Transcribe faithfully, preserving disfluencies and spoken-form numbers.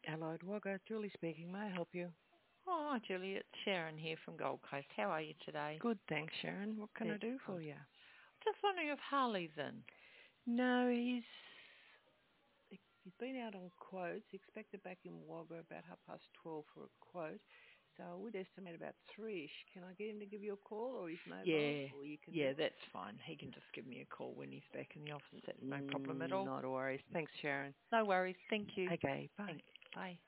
Allied Wagga, Julie speaking. May I help you? Oh, hi, Julie. It's Sharon here from Gold Coast. How are you today? Good, thanks, Sharon. What can I That's do for good. you? Just wondering if Harley's in. No, he's he's been out on quotes. Expected back in Wagga about half past twelve for a quote. So I would estimate about three-ish. Can I get him to give you a call or his mobile? Yeah, Or you can yeah, do that's fine. He can just give me a call when he's back in the office. That's no problem at mm, all. Not a worries. Thanks, Sharon. No worries. Thank you. Okay, bye. Thanks. Bye.